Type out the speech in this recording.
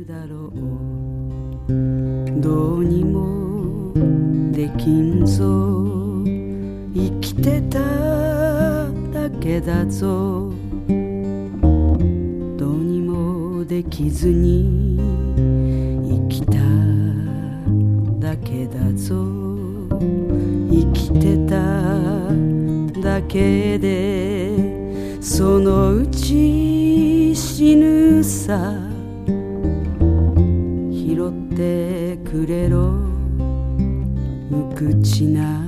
るだろう。どうにもできんぞ、生きてただけだぞ。どうにもできずに生きただけだぞ。生きてただけでそのうち死ぬさ。拾ってくれろ無口な